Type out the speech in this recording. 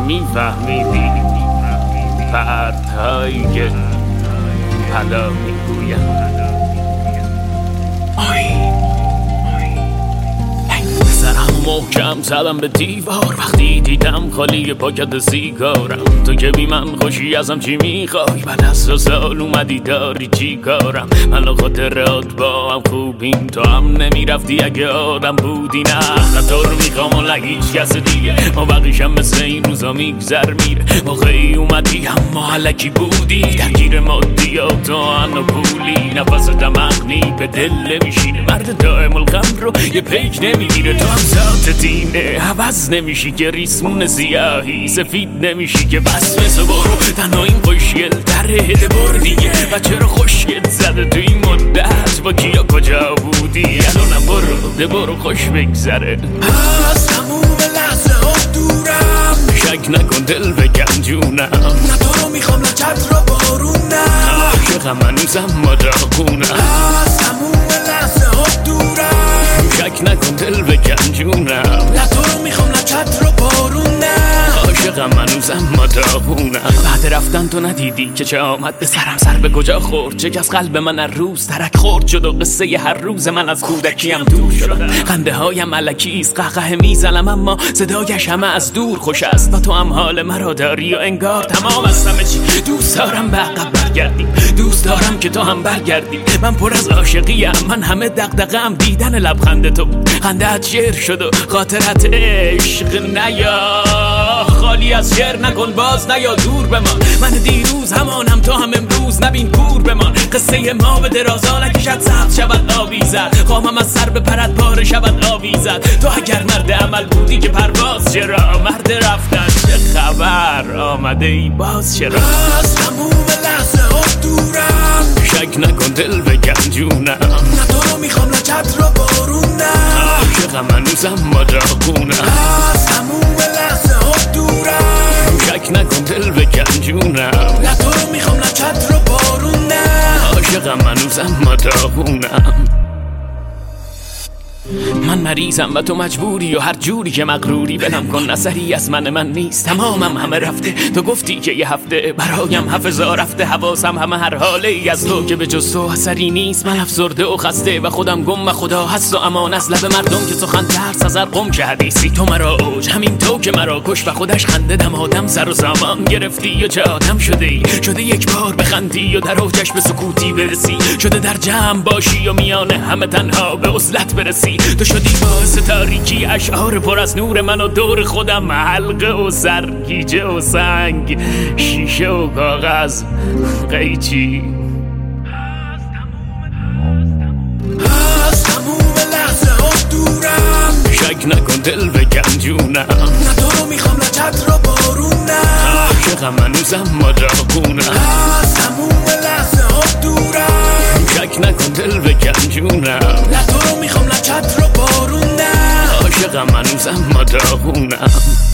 میفهمیدی پرتایی که حالا میگویم سرم محکم زدم به دیوار وقتی دیدم خالی پاکت سیگارم. تو که بی من خوشی ازم چی میخوای؟ بعد از 2 سال اومدی داری چی کارم؟ من و خاطرات با هم خوبیم، تو هم نمیرفتی اگه آدم بودی. نه تو رو میخوام و نه هیچ کس دیگه، ما بقیشم مثل این روزا میگذر میره. موقعی اومدی اما علکی بودی، درگیر مادیات و انا پولی. نفس دمغنی به دل نمیشینه، مرد دائم الغم رو یه پیک نمیگیره. تو هم ذات دینه عوض نمیشی که ریسمون سیاهی سفید نمیشی که بس مثل برو. تنها این خوشگل تره دبر دیگه و چرا خوشگل زده تو این مدت؟ با کیا کجا بودی؟ الانم برو خوش بگذره. از تموم لحظه ها دورم، شک نکن دل بکن جونم. نه تو رو میخوام نه چتر و بارونم، عاشقم هنوزم مداغونم. از تموم لحظه ها دورم، شک نکن دل بکن جونم. نه تو رو میخوام نه چتر و بارونم، عاشقم هنوزم مداغونم. بعد رفتن تو ندیدی که چه آمد به سرم؟ سر به کجا خورد؟ چه از قلب من هر روز ترک خورد شد و قصه هر روز من از کودکیم دور شدم. خنده هایم الکیست قهقه میزنم اما صدایش همه از دور خوش است. و تو هم حال مرا داری و انگار تمام از همه چی. دوست دارم به عقب برگردی، دوست دارم که تو هم برگردی. من پر از عاشقیم، من همه دغدغه‌ام دیدن لبخند تو. خنده‌ات شعر شد و خاطرت عشق نیا. خالی از شعر نکن باز نیا دور بمان. من دیروز همانم تو هم امروز، نبین کور بمان. قصه ما به درازا نکشد سبز شود آویزد. خواهم از سر به پرد پاره شود آویزد. تو اگر مرد عمل بودی که پرواز چرا؟ مرد رفتن چه خبر؟ آمده ای باز چرا؟ از تموم لحظه ها دورم، شک نکن دل بکن جونم. نه تو رو میخوام نه چتر و بارونم، عاشقم هنوزم مداغونم. از تموم لحظه ها دورم، شک نکن دل بکن جونم. نه تو رو میخوام نه چتر و بارونم، عاشقم هنوزم مداغونم. من مریضم و تو مجبوری و هر جوری که مغروری. بلم کن اثری از من نیست، تمامم همه رفته. تو گفتی که یه هفته برایم حفظا رفته. حواسم همه هر حاله ای از تو که به جز تو اثری نیست. من افسرده و خسته و خودم گم و خدا هست و امان از لب مردم که سخن ترس از هر قم که حدیثی. تو مرا اوج همین تو که مرا کش و خودش خنده دم آدم سر و سامان گرفتی. و چه آدم شده ای؟ شده یک بار بخندی و در اوجش به سکوتی برسی. شده در جمع باشی و میانه همه تنها به عزلت برسی. تو شدی باعث تاریکی اشعار پر از نور من و دور خودم حلقه و سرگیجه و سنگ شیشه و کاغذ قیچی. از تموم لحظه ها دورم، شک نکن دل بکن جونم. نه تو رو میخوام نه چتر و بارونم، عاشقم هنوزم مداغونم. از تموم لحظه ها دورم، شک نکن دل بکن جونم. نه تو رو میخوام نه چتر و بارونم، عاشقم هنوزم مداغونم.